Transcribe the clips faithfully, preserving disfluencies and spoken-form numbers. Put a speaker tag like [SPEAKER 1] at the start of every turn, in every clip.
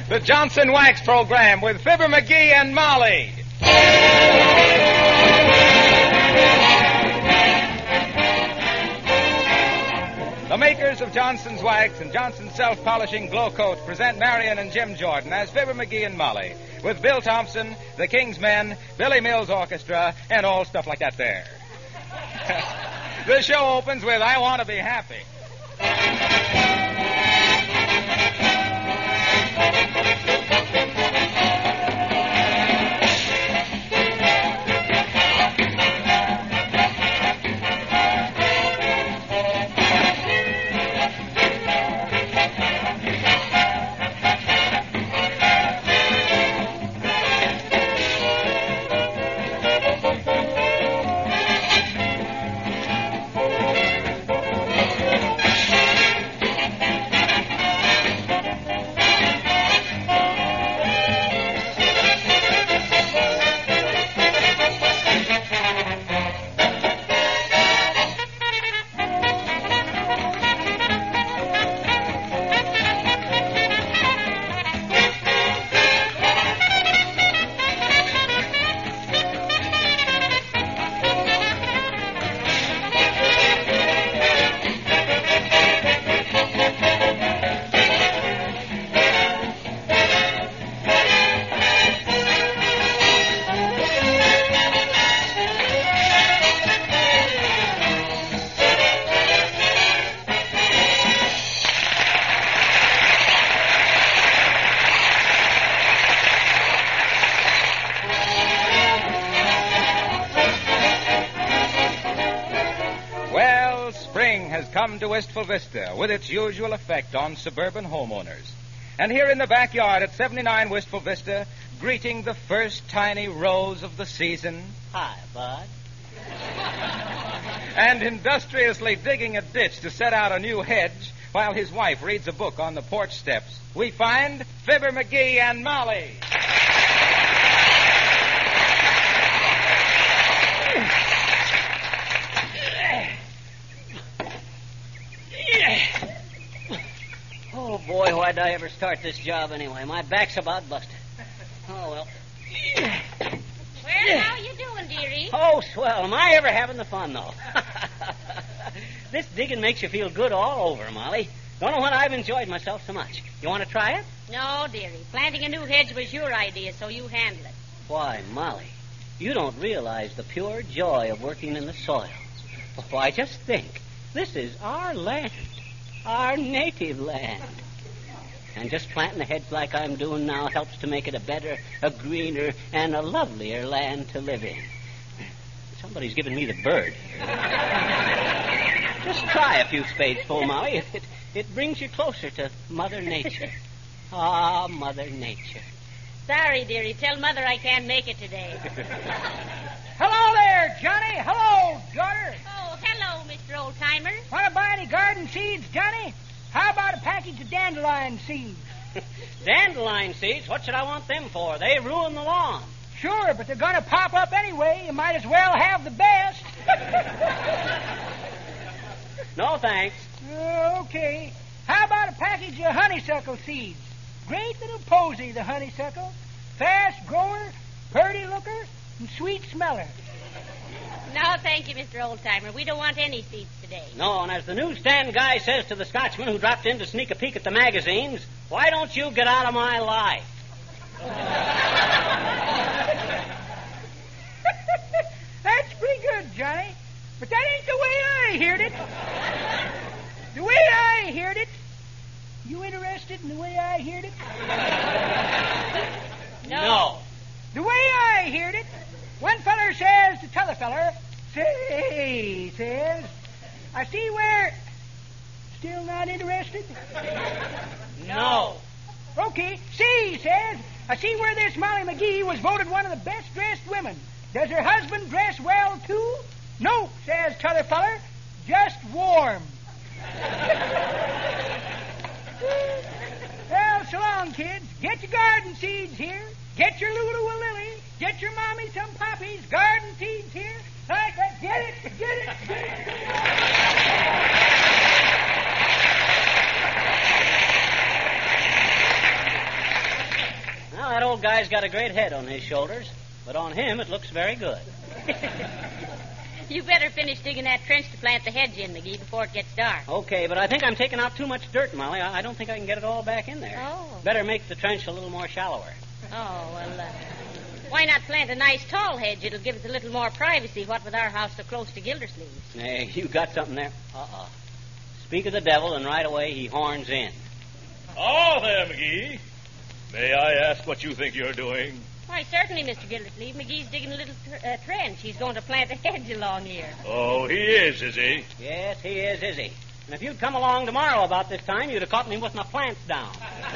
[SPEAKER 1] the Johnson Wax Program with Fibber McGee and Molly. The makers of Johnson's Wax and Johnson's Self-Polishing Glow Coat present Marion and Jim Jordan as Fibber McGee and Molly, with Bill Thompson, the King's Men, Billy Mills Orchestra, and all stuff like that there. The show opens with I Want to Be Happy. Come to Wistful Vista with its usual effect on suburban homeowners. And here in the backyard at seventy-nine Wistful Vista, greeting the first tiny rose of the season.
[SPEAKER 2] Hi, Bud.
[SPEAKER 1] And industriously digging a ditch to set out a new hedge while his wife reads a book on the porch steps, we find Fibber McGee and Molly.
[SPEAKER 2] Oh, boy, why'd I ever start this job anyway? My back's about busted. Oh, well.
[SPEAKER 3] Well, how you doing, dearie?
[SPEAKER 2] Oh, swell. Am I ever having the fun, though? This digging makes you feel good all over, Molly. Don't know when I've enjoyed myself so much. You want to try it?
[SPEAKER 3] No, dearie. Planting a new hedge was your idea, so you handle it.
[SPEAKER 2] Why, Molly, you don't realize the pure joy of working in the soil. Why, just think. This is our land. Our native land. And just planting a hedge like I'm doing now helps to make it a better, a greener, and a lovelier land to live in. Somebody's giving me the bird. Just try a few spadesful, Molly. It, it brings you closer to Mother Nature. Ah, Mother Nature.
[SPEAKER 3] Sorry, dearie. Tell Mother I can't make it today.
[SPEAKER 4] Hello there, Johnny. Hello, daughter.
[SPEAKER 3] Oh, hello, Mister Oldtimer.
[SPEAKER 4] Want to buy any garden seeds, Johnny? How about a package of dandelion seeds?
[SPEAKER 2] Dandelion seeds? What should I want them for? They ruin the lawn.
[SPEAKER 4] Sure, but they're going to pop up anyway. You might as well have the best.
[SPEAKER 2] No, thanks.
[SPEAKER 4] Uh, okay. How about a package of honeysuckle seeds? Great little posy, the honeysuckle. Fast grower, purty looker, and sweet smeller.
[SPEAKER 3] No, thank you, Mister Oldtimer. We don't want any seeds today.
[SPEAKER 2] No, and as the newsstand guy says to the Scotchman who dropped in to sneak a peek at the magazines, why don't you get out of my life?
[SPEAKER 4] That's pretty good, Johnny. But that ain't the way I heard it. The way I heard it. You interested in the way I heard it?
[SPEAKER 3] No.
[SPEAKER 2] No.
[SPEAKER 4] The way I heard it, one feller says to t'other feller, say, he says, I see where... Still not interested?
[SPEAKER 2] No.
[SPEAKER 4] Okay. See, he says, I see where this Molly McGee was voted one of the best-dressed women. Does her husband dress well, too? No, says t'other feller, just warm. Well, so long, kids. Get your garden seeds here. Get your Lulu a lily. Get your mommy some poppies. Garden seeds here. Like that. Get it, get it, get it. Get it.
[SPEAKER 2] that old guy's got a great head on his shoulders, but on him it looks very good.
[SPEAKER 3] You better finish digging that trench to plant the hedge in, McGee, before it gets dark.
[SPEAKER 2] Okay, but I think I'm taking out too much dirt, Molly. I I don't think I can get it all back in there.
[SPEAKER 3] Oh.
[SPEAKER 2] Better make the trench a little more shallower.
[SPEAKER 3] Oh, well, uh, why not plant a nice tall hedge? It'll give us a little more privacy, what with our house so close to Gildersleeve.
[SPEAKER 2] Hey, you got something there? Uh-uh. Speak of the devil, and right away he horns in.
[SPEAKER 5] Oh, there, McGee. May I ask what you think you're doing?
[SPEAKER 3] Why, certainly, Mister Gildersleeve. McGee's digging a little tr- uh, trench. He's going to plant a hedge along here.
[SPEAKER 5] Oh, he is, is he?
[SPEAKER 2] Yes, he is, is he? And if you'd come along tomorrow about this time, you'd have caught me with my plants down.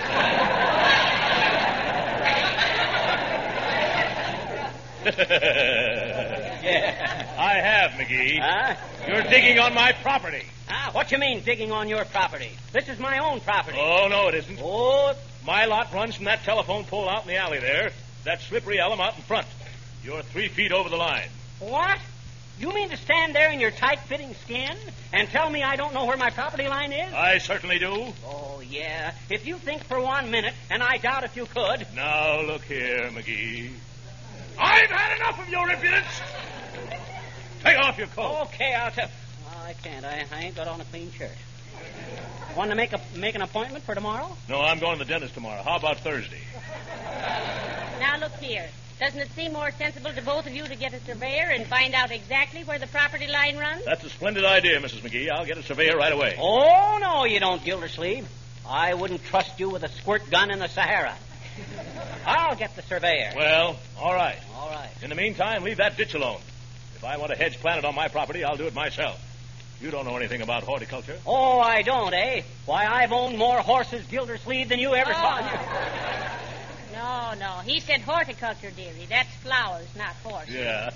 [SPEAKER 5] Yeah. I have, McGee.
[SPEAKER 2] Huh?
[SPEAKER 5] You're digging on my property.
[SPEAKER 2] Ah, what you mean, digging on your property? This is my own property.
[SPEAKER 5] Oh, no, it isn't.
[SPEAKER 2] Oh,
[SPEAKER 5] My lot runs from that telephone pole out in the alley there, that slippery elm out in front. You're three feet over the line.
[SPEAKER 2] what? You mean to stand there in your tight-fitting skin and tell me I don't know where my property line is?
[SPEAKER 5] I certainly do.
[SPEAKER 2] Oh, yeah. If you think for one minute, and I doubt if you could.
[SPEAKER 5] Now, look here, McGee. I've had enough of your impudence. Take off your coat.
[SPEAKER 2] Okay, I'll tell. Oh, I can't. I, I ain't got on a clean shirt. Want to make a make an appointment for tomorrow?
[SPEAKER 5] No, I'm going to the dentist tomorrow. How about Thursday?
[SPEAKER 3] Now, look here. Doesn't it seem more sensible to both of you to get a surveyor and find out exactly where the property line runs?
[SPEAKER 5] That's a splendid idea, Missus McGee. I'll get a surveyor right away.
[SPEAKER 2] Oh, no, you don't, Gildersleeve. I wouldn't trust you with a squirt gun in the Sahara. I'll get the surveyor.
[SPEAKER 5] Well, all right.
[SPEAKER 2] All right.
[SPEAKER 5] In the meantime, leave that ditch alone. If I want a hedge planted on my property, I'll do it myself. You don't know anything about horticulture.
[SPEAKER 2] Oh, I don't, eh? Why, I've owned more horses, Gildersleeve, than you ever
[SPEAKER 3] Oh,
[SPEAKER 2] saw.
[SPEAKER 3] No, no. He said horticulture, dearie. That's flowers, not horses.
[SPEAKER 5] Yeah.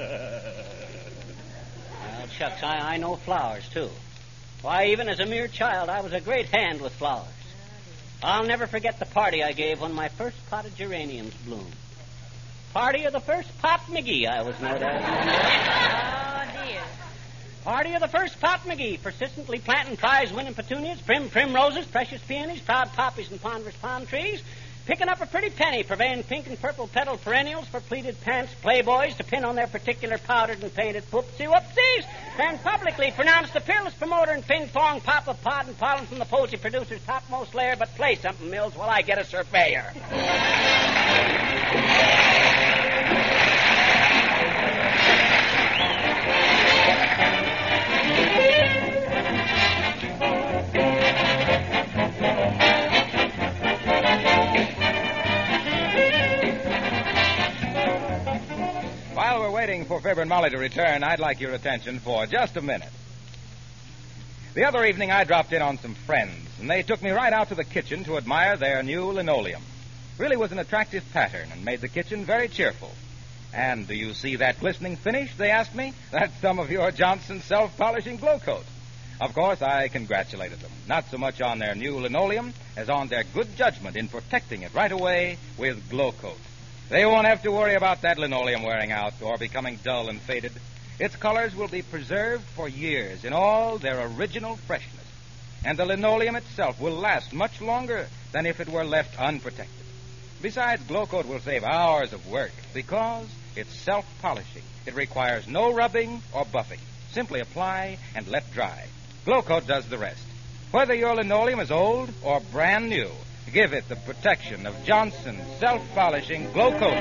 [SPEAKER 2] Well, shucks, I, I know flowers, too. Why, even as a mere child, I was a great hand with flowers. I'll never forget the party I gave when my first pot of geraniums bloomed. Party of the first Pop McGee, I was known as.
[SPEAKER 3] Oh, dear.
[SPEAKER 2] Party of the first Pop McGee, persistently planting prize-winning petunias, prim primroses, precious peonies, proud poppies, and ponderous palm trees, picking up a pretty penny, purveying pink and purple petal perennials for pleated pants playboys to pin on their particular powdered and painted whoopsie-whoopsies, and publicly pronounced the fearless promoter and ping-pong pop of pod and pollen from the posy producer's topmost layer. But play something, Mills, while I get a surveyor.
[SPEAKER 1] While we're waiting for Fibber and Molly to return, I'd like your attention for just a minute. The other evening, I dropped in on some friends, and they took me right out to the kitchen to admire their new linoleum. Really was an attractive pattern and made the kitchen very cheerful. And do you see that glistening finish, they asked me? That's some of your Johnson self-polishing glow coat. Of course, I congratulated them, not so much on their new linoleum as on their good judgment in protecting it right away with glow coat. They won't have to worry about that linoleum wearing out or becoming dull and faded. Its colors will be preserved for years in all their original freshness. And the linoleum itself will last much longer than if it were left unprotected. Besides, Glow Coat will save hours of work because it's self-polishing. It requires no rubbing or buffing. Simply apply and let dry. Glow Coat does the rest. Whether your linoleum is old or brand new, give it the protection of Johnson's self-polishing Glow Coat.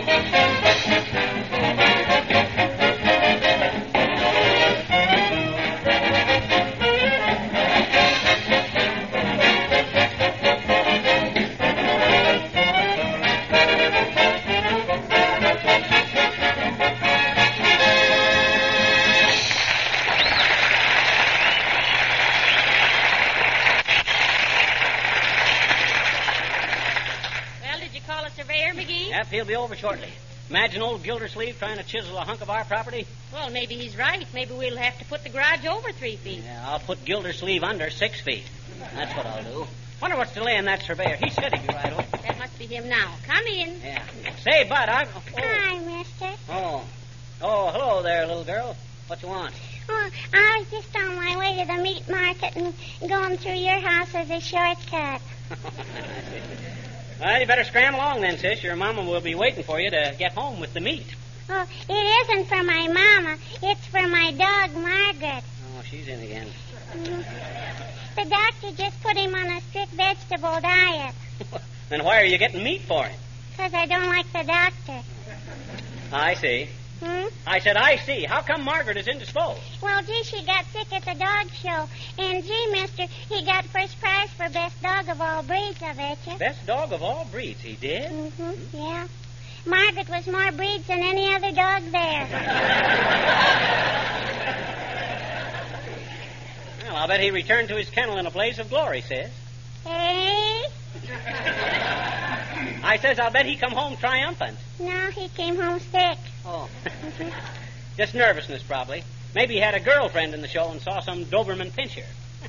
[SPEAKER 2] Yep, he'll be over shortly. Imagine old Gildersleeve trying to chisel a hunk of our property.
[SPEAKER 3] Well, maybe he's right. Maybe we'll have to put the garage over three feet.
[SPEAKER 2] Yeah, I'll put Gildersleeve under six feet. That's what I'll do. Wonder what's delaying that surveyor. He said he'd be right over.
[SPEAKER 3] That must be him now. Come in.
[SPEAKER 2] Yeah. Say, Bud, I'm... Oh.
[SPEAKER 6] Hi, mister.
[SPEAKER 2] Oh. Oh, hello there, little girl. What you want?
[SPEAKER 6] Oh, I was just on my way to the meat market and going through your house as a shortcut.
[SPEAKER 2] Well, you better scram along then, sis. Your mama will be waiting for you to get home with the meat.
[SPEAKER 6] Oh, it isn't for my mama. It's for my dog, Margaret.
[SPEAKER 2] Oh, she's in again.
[SPEAKER 6] Mm. The doctor just put him on a strict vegetable diet.
[SPEAKER 2] Then why are you getting meat for him?
[SPEAKER 6] Because I don't like the doctor.
[SPEAKER 2] I see.
[SPEAKER 6] Hmm?
[SPEAKER 2] I said, I see. How come Margaret is indisposed?
[SPEAKER 6] Well, gee, she got sick at the dog show. And, gee, mister, he got first prize for best dog of all breeds, I bet you.
[SPEAKER 2] Best dog of all breeds, he did?
[SPEAKER 6] Mm-hmm, yeah. Margaret was more breeds than any other dog there.
[SPEAKER 2] Well, I'll bet he returned to his kennel in a blaze of glory, sis.
[SPEAKER 6] Hey?
[SPEAKER 2] I says, I'll bet he come home triumphant.
[SPEAKER 6] No, he came home sick.
[SPEAKER 2] Oh. Just nervousness, probably. Maybe he had a girlfriend in the show and saw some Doberman pinscher.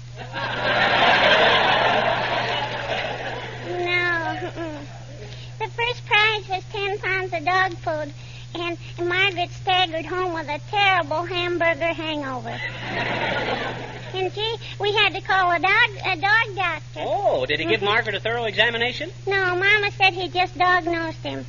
[SPEAKER 6] No. Mm-mm. The first prize was ten pounds of dog food, and Margaret staggered home with a terrible hamburger hangover. And, gee, we had to call a dog, a dog doctor.
[SPEAKER 2] Oh, did he give Margaret a thorough examination?
[SPEAKER 6] No, Mama said he just dog-nosed him.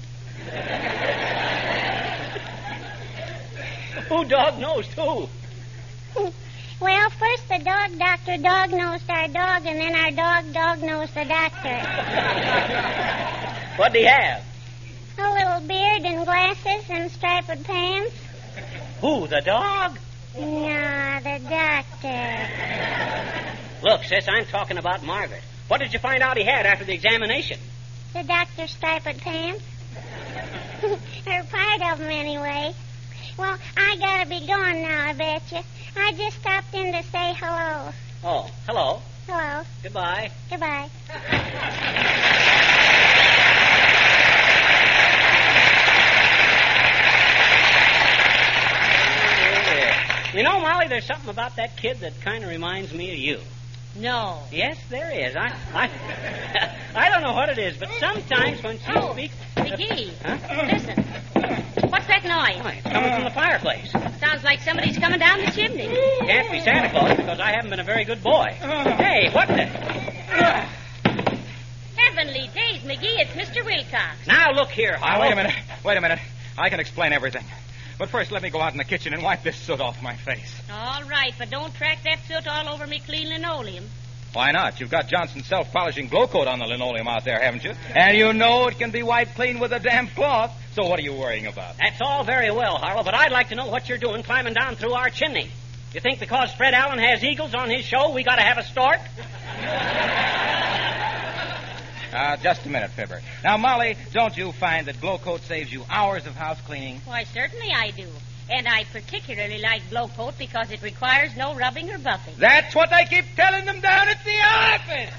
[SPEAKER 2] Who dog-nosed who?
[SPEAKER 6] Well, first the dog doctor dog-nosed our dog, and then our dog dog-nosed the doctor.
[SPEAKER 2] What'd he have?
[SPEAKER 6] A little beard and glasses and striped pants.
[SPEAKER 2] Who, the dog?
[SPEAKER 6] No, the doctor.
[SPEAKER 2] Look, sis, I'm talking about Margaret. What did you find out he had after the examination?
[SPEAKER 6] The doctor's striped pants. Or part of them, anyway. Well, I gotta be going now, I bet you. I just stopped in to say hello.
[SPEAKER 2] Oh, hello.
[SPEAKER 6] Hello.
[SPEAKER 2] Goodbye.
[SPEAKER 6] Goodbye.
[SPEAKER 2] You know, Molly, there's something about that kid that kind of reminds me of you.
[SPEAKER 3] No.
[SPEAKER 2] Yes, there is. I, I, I don't know what it is, but sometimes when she
[SPEAKER 3] Oh,
[SPEAKER 2] speaks,
[SPEAKER 3] McGee,
[SPEAKER 2] Huh?
[SPEAKER 3] listen. What's that noise?
[SPEAKER 2] Why, it's coming from the fireplace.
[SPEAKER 3] Sounds like somebody's coming down the chimney.
[SPEAKER 2] Can't be Santa Claus because I haven't been a very good boy. Hey, what the?
[SPEAKER 3] Heavenly days, McGee, it's Mister Wilcox.
[SPEAKER 2] Now look here,
[SPEAKER 1] Now,
[SPEAKER 2] Harlow.
[SPEAKER 1] wait a minute. Wait a minute. I can explain everything. But first, let me go out in the kitchen and wipe this soot off my face.
[SPEAKER 3] All right, but don't track that soot all over me clean linoleum.
[SPEAKER 1] Why not? You've got Johnson's self-polishing glow coat on the linoleum out there, haven't you? And you know it can be wiped clean with a damp cloth. So what are you worrying about?
[SPEAKER 2] That's all very well, Harlow, but I'd like to know what you're doing climbing down through our chimney. You think because Fred Allen has eagles on his show, we got to have a stork?
[SPEAKER 1] Uh, just a minute, Fibber. Now, Molly, don't you find that glow coat saves you hours of house cleaning?
[SPEAKER 3] Why, certainly I do. And I particularly like Glow Coat because it requires no rubbing or buffing.
[SPEAKER 1] That's what I keep telling them down at the office.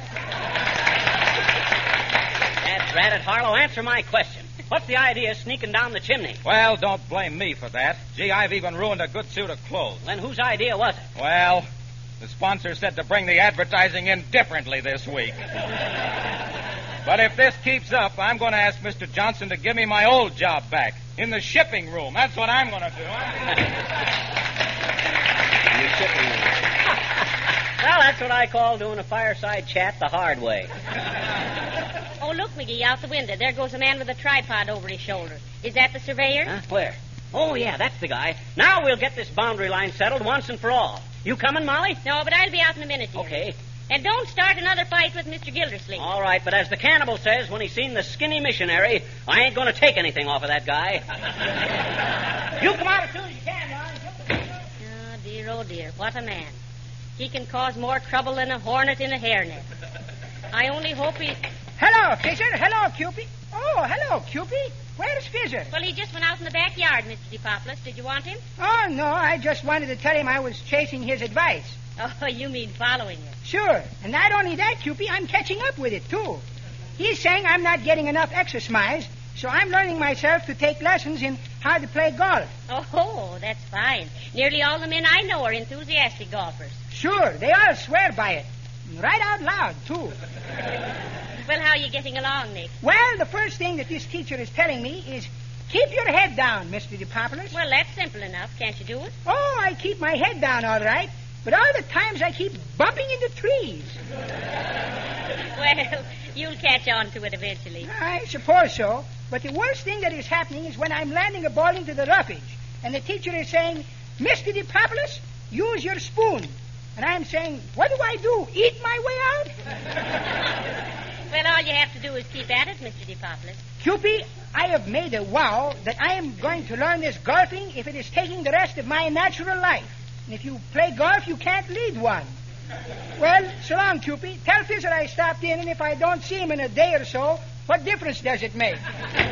[SPEAKER 2] That's ratted, Harlow. Answer my question. What's the idea of sneaking down the chimney?
[SPEAKER 1] Well, don't blame me for that. Gee, I've even ruined a good suit of clothes.
[SPEAKER 2] Then whose idea was it?
[SPEAKER 1] Well, the sponsor said to bring the advertising in differently this week. But if this keeps up, I'm going to ask Mister Johnson to give me my old job back in the shipping room. That's what I'm going to do.
[SPEAKER 2] In the shipping room. Well, that's what I call doing a fireside chat the hard way.
[SPEAKER 3] Oh, look, McGee, out the window. There goes a man with a tripod over his shoulder. Is that the surveyor?
[SPEAKER 2] Huh? Where? Oh, yeah, that's the guy. Now we'll get this boundary line settled once and for all. You coming, Molly?
[SPEAKER 3] No, but I'll be out in a minute, dear.
[SPEAKER 2] Okay.
[SPEAKER 3] And don't start another fight with Mister Gildersleeve.
[SPEAKER 2] All right, but as the cannibal says when he's seen the skinny missionary, I ain't going to take anything off of that guy. You come out as soon as you can, Molly.
[SPEAKER 3] Oh, dear, oh, dear. What a man. He can cause more trouble than a hornet in a hairnet. I only hope he...
[SPEAKER 4] Hello, Fisher. Hello, Cupid. Oh, hello, Cupid. Where's Fisher?
[SPEAKER 3] Well, he just went out in the backyard, Mister DePoplis. Did you want him?
[SPEAKER 4] Oh, no, I just wanted to tell him I was chasing his advice.
[SPEAKER 3] Oh, you mean following it.
[SPEAKER 4] Sure. And not only that, Cupid, I'm catching up with it, too. He's saying I'm not getting enough exercise, so I'm learning myself to take lessons in how to play golf.
[SPEAKER 3] Oh, that's fine. Nearly all the men I know are enthusiastic golfers.
[SPEAKER 4] Sure, they all swear by it. Right out loud, too.
[SPEAKER 3] Well, how are you getting along, Nick?
[SPEAKER 4] Well, the first thing that this teacher is telling me is keep your head down, Mister DePopulus.
[SPEAKER 3] Well, that's simple enough. Can't you do it?
[SPEAKER 4] Oh, I keep my head down all right, but all the times I keep bumping into trees.
[SPEAKER 3] Well, You'll catch on to it eventually.
[SPEAKER 4] I suppose so. But the worst thing that is happening is when I'm landing a ball into the roughage, and the teacher is saying, Mister DePopulis, use your spoon. And I'm saying, what do I do? Eat my way out?
[SPEAKER 3] Well, all you have to do is keep at it, Mister DePopulis.
[SPEAKER 4] Cupie, I have made a vow that I am going to learn this golfing if it is taking the rest of my natural life. And if you play golf, you can't lead one. Well, so long, Cupie. Tell Fizzer I stopped in, and if I don't see him in a day or so, what difference does it make?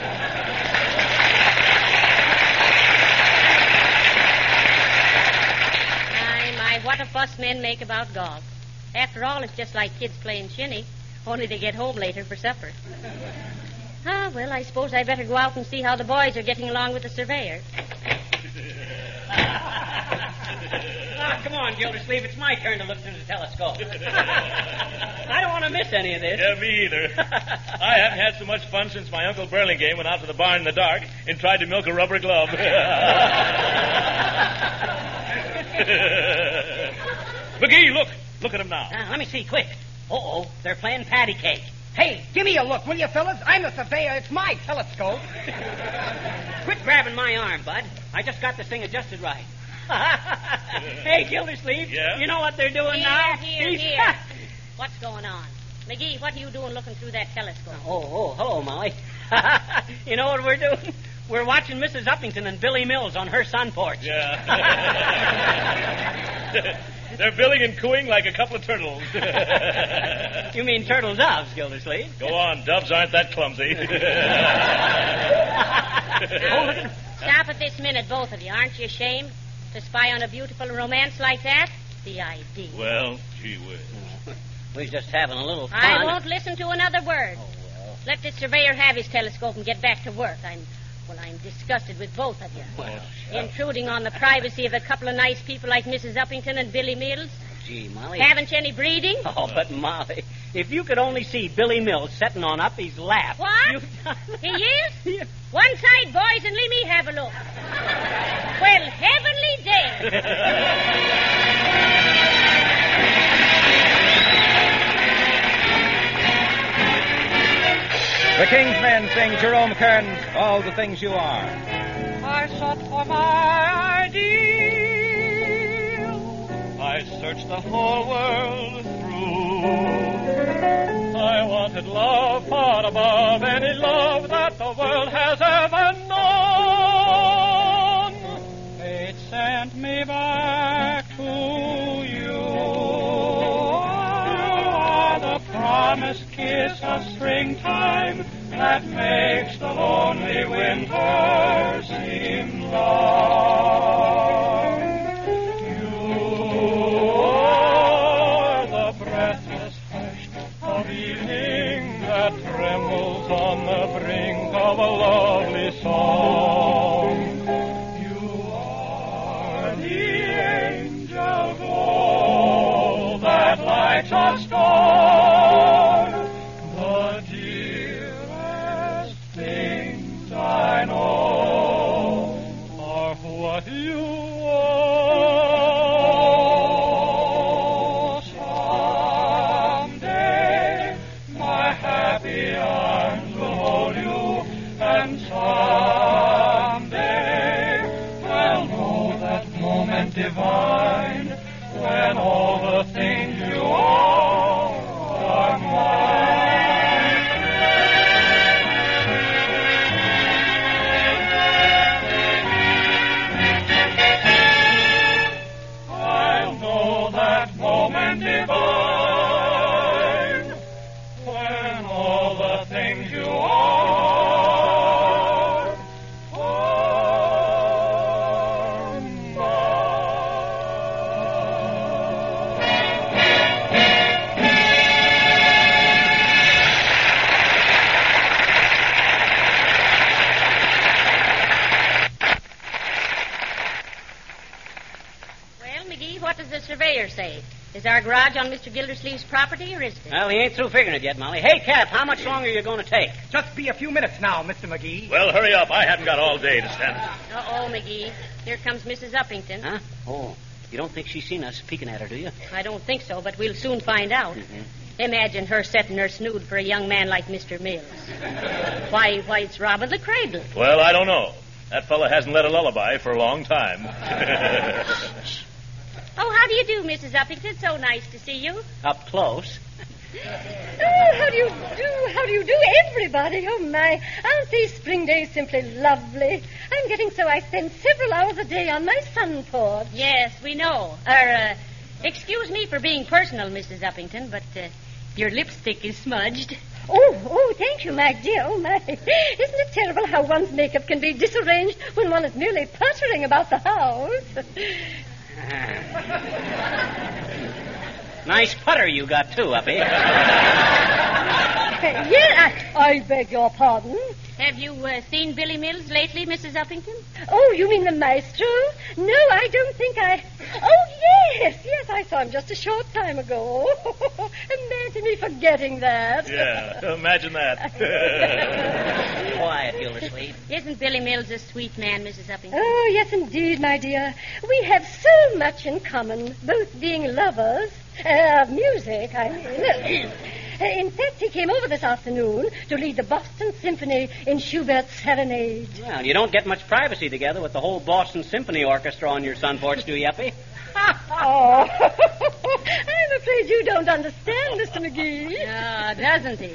[SPEAKER 3] My, my, what a fuss men make about golf. After all, it's just like kids playing shinny, only they get home later for supper. Ah, well, I suppose I better go out and see how the boys are getting along with the surveyor.
[SPEAKER 2] Ah, come on, Gildersleeve. It's my turn to look through the telescope. I don't want to miss any of this.
[SPEAKER 5] Yeah, me either. I haven't had so much fun since my Uncle Burlingame went out to the barn in the dark and tried to milk a rubber glove. McGee, look. Look at him now.
[SPEAKER 2] Uh, let me see, quick. Uh-oh, they're playing patty cake.
[SPEAKER 4] Hey, give me a look, will you, fellas? I'm the surveyor. It's my telescope.
[SPEAKER 2] Quit grabbing my arm, Bud. I just got this thing adjusted right. Hey, Gildersleeve.
[SPEAKER 5] Yeah?
[SPEAKER 2] You know what they're doing
[SPEAKER 3] Here,
[SPEAKER 2] now?
[SPEAKER 3] here,
[SPEAKER 2] He's-
[SPEAKER 3] here. What's going on? McGee, what are you doing looking through that telescope?
[SPEAKER 2] Oh, oh, hello, Molly. You know what we're doing? We're watching Missus Uppington and Billy Mills on her sun porch.
[SPEAKER 5] Yeah. They're billing and cooing like a couple of turtles.
[SPEAKER 2] You mean turtle doves, Gildersleeve?
[SPEAKER 5] Go on, doves aren't that clumsy.
[SPEAKER 3] Now, stop it this minute, both of you. Aren't you ashamed to spy on a beautiful romance like that? The idea.
[SPEAKER 5] Well, gee whiz.
[SPEAKER 2] We're just having a little fun.
[SPEAKER 3] I won't listen to another word.
[SPEAKER 2] Oh, well.
[SPEAKER 3] Let the surveyor have his telescope and get back to work. I'm, well, I'm disgusted with both of you.
[SPEAKER 2] Well,
[SPEAKER 3] Intruding on the privacy of a couple of nice people like Missus Uppington and Billy Mills.
[SPEAKER 2] gee, Molly.
[SPEAKER 3] Haven't you any breeding?
[SPEAKER 2] Oh, but Molly, if you could only see Billy Mills sitting on Uppy's lap.
[SPEAKER 3] What?
[SPEAKER 2] You...
[SPEAKER 3] He is? One side, boys, and let me have a look. Well, heavenly day.
[SPEAKER 1] The King's Men sing Jerome Kern's All the Things You Are.
[SPEAKER 7] I sought for my ideal. I searched the whole world through. I wanted love far above any love that the world has ever known. Fate sent me back to you. You are the promised kiss of springtime that makes the lonely winter seem long. You are the breathless hush of evening that trembles on the brink of a lovely song. You are the angel glow that lights a star. The dearest things I know are what you are. Someday my happy arms will hold you, and someday I'll know that moment divine when all the things you are are mine. I'll know that moment divine when all the things you are are
[SPEAKER 3] Well, McGee, what does the surveyor say? Is our garage on Mister Gildersleeve's property, or isn't it?
[SPEAKER 2] Well, he ain't through figuring it yet, Molly. Hey, Cap, how much longer are you going to take?
[SPEAKER 4] Just be a few minutes now, Mister McGee.
[SPEAKER 5] Well, hurry up. I haven't got all day to stand it.
[SPEAKER 3] Uh-oh, McGee. Here comes Missus Uppington.
[SPEAKER 2] Huh? Oh, you don't think she's seen us peeking at her, do you?
[SPEAKER 3] I don't think so, but we'll soon find out.
[SPEAKER 2] Mhm.
[SPEAKER 3] Imagine her setting her snood for a young man like Mister Mills. Why, why, it's Robin the Cradle.
[SPEAKER 5] Well, I don't know. That fella hasn't let a lullaby for a long time.
[SPEAKER 3] Oh, how do you do, Missus Uppington? So nice to see you.
[SPEAKER 2] Up close.
[SPEAKER 8] Oh, how do you do? How do you do, everybody? Oh, my. Aren't these spring days simply lovely? I'm getting so I spend several hours a day on my sun porch.
[SPEAKER 3] Yes, we know. Er, uh, excuse me for being personal, Missus Uppington, but uh, your lipstick is smudged.
[SPEAKER 8] Oh, oh, thank you, my dear. Oh, my. Isn't it terrible how one's makeup can be disarranged when one is merely puttering about the house?
[SPEAKER 2] Nice putter you got, too, Uppy.
[SPEAKER 8] Yeah, I, I beg your pardon.
[SPEAKER 3] Have you uh, seen Billy Mills lately, Missus Uppington?
[SPEAKER 8] Oh, you mean the maestro? No, I don't think I... Oh, yes, yes, I saw him just a short time ago. Imagine me forgetting that.
[SPEAKER 5] Yeah, imagine that.
[SPEAKER 2] Quiet, Gildersleeve.
[SPEAKER 3] Isn't Billy Mills a sweet man, Missus Uppington?
[SPEAKER 8] Oh, yes, indeed, my dear. We have so much in common, both being lovers of uh, music, I mean. In fact, he came over this afternoon to lead the Boston Symphony in Schubert's Serenade.
[SPEAKER 2] Well, you don't get much privacy together with the whole Boston Symphony Orchestra on your sun porch, do you, Uppy?
[SPEAKER 8] Oh, I'm afraid you don't understand, Mister McGee.
[SPEAKER 3] Ah, doesn't he?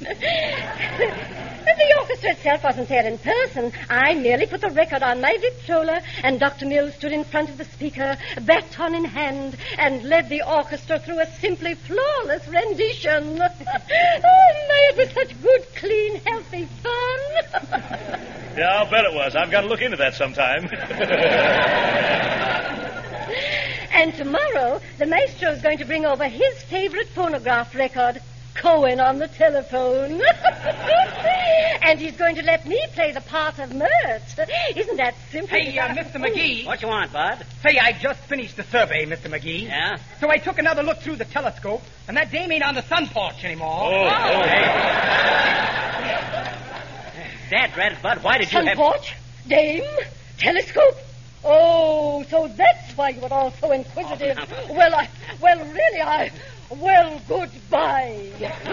[SPEAKER 8] The orchestra itself wasn't there in person. I merely put the record on my Victrola, and Doctor Mills stood in front of the speaker, baton in hand, and led the orchestra through a simply flawless rendition. Oh, my, it was such good, clean, healthy fun.
[SPEAKER 5] Yeah, I'll bet it was. I've got to look into that sometime.
[SPEAKER 8] And tomorrow, the maestro's going to bring over his favorite phonograph record, Cohen on the telephone. And he's going to let me play the part of Mert. Isn't that simple?
[SPEAKER 4] Hey, uh, Mister McGee.
[SPEAKER 2] What you want, Bud?
[SPEAKER 4] Say, I just finished the survey, Mister McGee.
[SPEAKER 2] Yeah?
[SPEAKER 4] So I took another look through the telescope, and that dame ain't on the sun porch anymore.
[SPEAKER 5] Oh, oh.
[SPEAKER 2] Dad, Red, Bud, why did you
[SPEAKER 8] Sun
[SPEAKER 2] have...
[SPEAKER 8] porch? Dame? Telescope? Oh, so that's why you were all so inquisitive.
[SPEAKER 2] Oh, no.
[SPEAKER 8] Well, I... Well, really, I... Well, goodbye.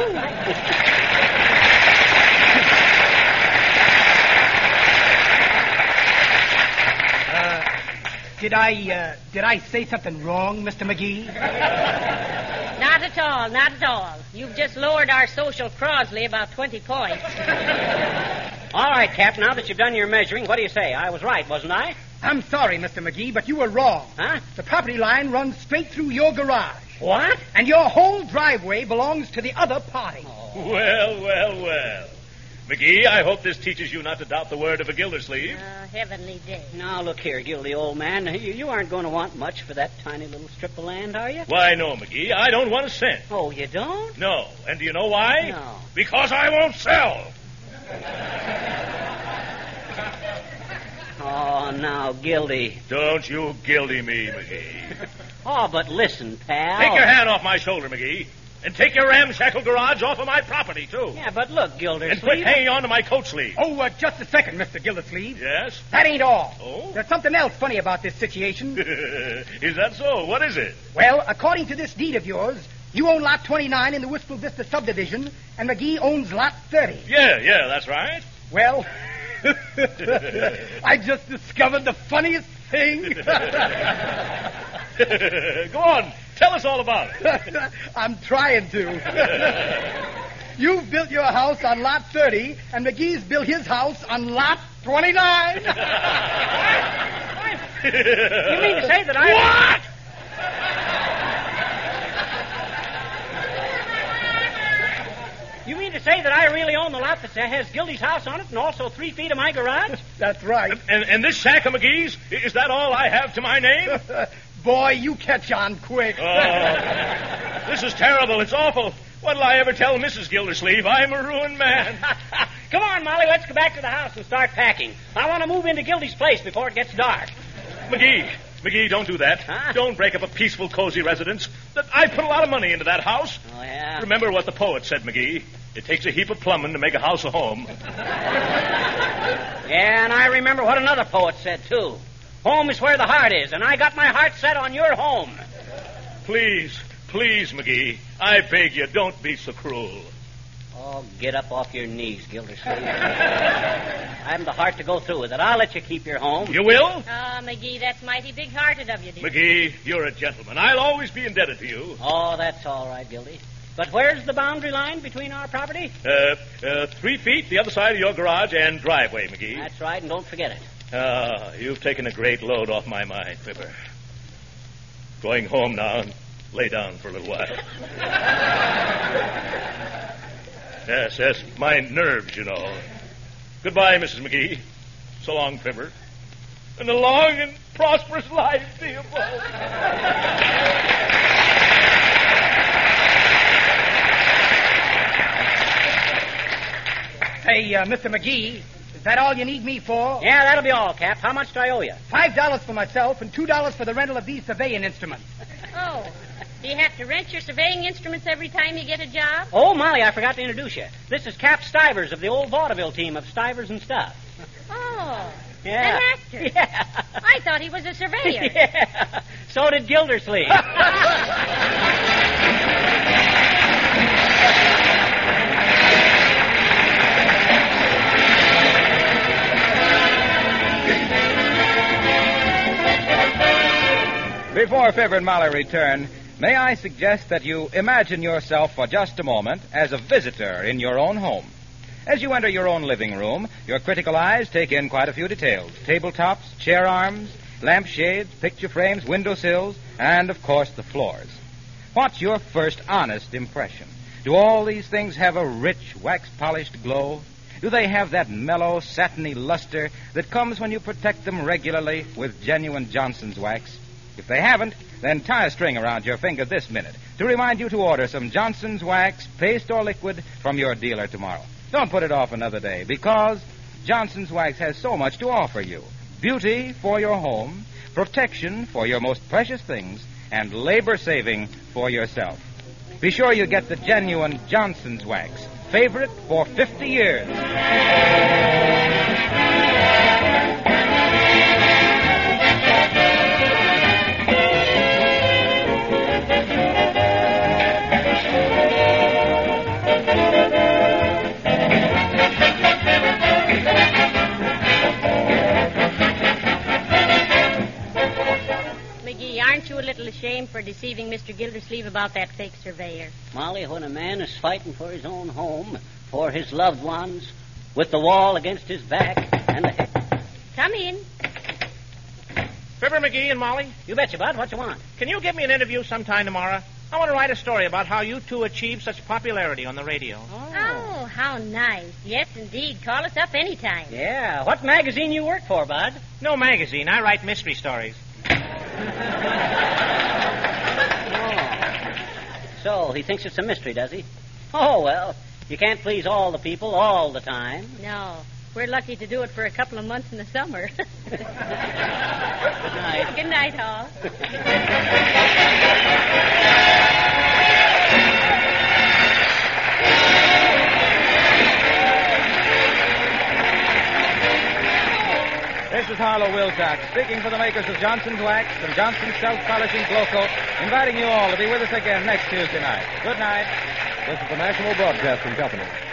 [SPEAKER 4] uh, did I, uh, did I say something wrong, Mister McGee?
[SPEAKER 3] Not at all, not at all. You've just lowered our social Crosley about twenty points.
[SPEAKER 2] All right, Cap, now that you've done your measuring, what do you say? I was right, wasn't I?
[SPEAKER 4] I'm sorry, Mister McGee, but you were wrong.
[SPEAKER 2] Huh?
[SPEAKER 4] The property line runs straight through your garage.
[SPEAKER 2] What?
[SPEAKER 4] And your whole driveway belongs to the other party.
[SPEAKER 2] Oh.
[SPEAKER 5] Well, well, well. McGee, I hope this teaches you not to doubt the word of a Gildersleeve.
[SPEAKER 3] Oh, heavenly day.
[SPEAKER 2] Now, look here, Gildy, old man. You, you aren't going to want much for that tiny little strip of land, are you?
[SPEAKER 5] Why, no, McGee. I don't want a cent.
[SPEAKER 2] Oh, you don't?
[SPEAKER 5] No. And do you know why?
[SPEAKER 2] No.
[SPEAKER 5] Because I won't sell.
[SPEAKER 2] Oh, now, Gildy.
[SPEAKER 5] Don't you gildy me, McGee.
[SPEAKER 2] Oh, but listen, pal.
[SPEAKER 5] Take your hand off my shoulder, McGee. And take your ramshackle garage off of my property, too.
[SPEAKER 2] Yeah, but look, Gildersleeve.
[SPEAKER 5] And quit hanging on to my coat sleeve.
[SPEAKER 4] Oh, uh, just a second, Mister Gildersleeve.
[SPEAKER 5] Yes?
[SPEAKER 4] That ain't all.
[SPEAKER 5] Oh?
[SPEAKER 4] There's something else funny about this situation.
[SPEAKER 5] Is that so? What is it?
[SPEAKER 4] Well, according to this deed of yours, you own Lot twenty-nine in the Wistful Vista subdivision, and McGee owns Lot thirty.
[SPEAKER 5] Yeah, yeah, that's right.
[SPEAKER 4] Well, I just discovered the funniest thing.
[SPEAKER 5] Go on. Tell us all about it.
[SPEAKER 4] I'm trying to. You've built your house on Lot thirty, and McGee's built his house on Lot twenty-nine.
[SPEAKER 2] You mean to say that I...
[SPEAKER 5] What?
[SPEAKER 2] You mean to say that I really own the lot that has Gildy's house on it and also three feet of my garage?
[SPEAKER 4] That's right.
[SPEAKER 5] And, and this shack of McGee's, is that all I have to my name?
[SPEAKER 4] Boy, you catch on quick.
[SPEAKER 5] Oh, this is terrible. It's awful. What'll I ever tell Missus Gildersleeve? I'm a ruined man.
[SPEAKER 2] Come on, Molly, let's go back to the house and start packing. I want to move into Gildy's place before it gets dark.
[SPEAKER 5] McGee, McGee, don't do that.
[SPEAKER 2] Huh?
[SPEAKER 5] Don't break up a peaceful, cozy residence. I put a lot of money into that house.
[SPEAKER 2] Oh, yeah?
[SPEAKER 5] Remember what the poet said, McGee. It takes a heap of plumbing to make a house a home.
[SPEAKER 2] Yeah, and I remember what another poet said, too. Home is where the heart is, and I got my heart set on your home.
[SPEAKER 5] Please, Please, McGee, I beg you, don't be so cruel.
[SPEAKER 2] Oh, get up off your knees, Gildersleeve. I haven't the heart to go through with it. I'll let you keep your home.
[SPEAKER 5] You will?
[SPEAKER 3] Ah, McGee, that's mighty big-hearted of you, dear.
[SPEAKER 5] McGee, you're a gentleman. I'll always be indebted to you.
[SPEAKER 2] Oh, that's all right, Gildy. But where's the boundary line between our property?
[SPEAKER 5] Uh, uh, three feet the other side of your garage and driveway, McGee.
[SPEAKER 2] That's right, and don't forget it.
[SPEAKER 5] Ah, you've taken a great load off my mind, Fibber. Going home now and lay down for a little while. Yes, yes, my nerves, you know. Goodbye, Missus McGee. So long, Fibber. And a long and prosperous life to you both.
[SPEAKER 4] Hey, uh, Mister McGee, is that all you need me for?
[SPEAKER 2] Yeah, that'll be all, Cap. How much do I owe you?
[SPEAKER 4] Five dollars for myself and two dollars for the rental of these surveying instruments.
[SPEAKER 3] Oh, do you have to rent your surveying instruments every time you get a job?
[SPEAKER 2] Oh, Molly, I forgot to introduce you. This is Cap Stivers of the old vaudeville team of Stivers and Stuff.
[SPEAKER 3] Oh,
[SPEAKER 2] Yeah.
[SPEAKER 3] an actor.
[SPEAKER 2] Yeah.
[SPEAKER 3] I thought he was a surveyor.
[SPEAKER 2] Yeah. So did Gildersleeve.
[SPEAKER 1] Before Fibber and Molly return, may I suggest that you imagine yourself for just a moment as a visitor in your own home. As you enter your own living room, your critical eyes take in quite a few details. Tabletops, chair arms, lampshades, picture frames, windowsills, and, of course, the floors. What's your first honest impression? Do all these things have a rich, wax-polished glow? Do they have that mellow, satiny luster that comes when you protect them regularly with genuine Johnson's wax? If they haven't, then tie a string around your finger this minute to remind you to order some Johnson's wax, paste or liquid, from your dealer tomorrow. Don't put it off another day, because Johnson's wax has so much to offer you. Beauty for your home, protection for your most precious things, and labor saving for yourself. Be sure you get the genuine Johnson's wax, favorite for fifty years.
[SPEAKER 3] Aren't you a little ashamed for deceiving Mister Gildersleeve about that fake surveyor?
[SPEAKER 2] Molly, when a man is fighting for his own home, for his loved ones, with the wall against his back, and the...
[SPEAKER 3] Come in.
[SPEAKER 9] Fibber, McGee, and Molly,
[SPEAKER 2] You betcha, Bud. What you want?
[SPEAKER 9] can you give me an interview sometime tomorrow? I want to write a story about how you two achieved such popularity on the radio.
[SPEAKER 3] Oh, how nice. Yes, indeed. Call us up anytime.
[SPEAKER 2] Yeah. What magazine you work for, Bud?
[SPEAKER 9] No magazine. I write mystery stories.
[SPEAKER 2] Oh. So, he thinks it's a mystery, does he? Oh, well, you can't please all the people all the time.
[SPEAKER 3] No. We're lucky to do it for a couple of months in the summer.
[SPEAKER 2] Good night.
[SPEAKER 3] Good night, all.
[SPEAKER 1] This is Harlow Wilcox, speaking for the makers of Johnson's Wax and Johnson's Self-Polishing Glow Coat, inviting you all to be with us again next Tuesday night. Good night.
[SPEAKER 10] This is the National Broadcasting Company.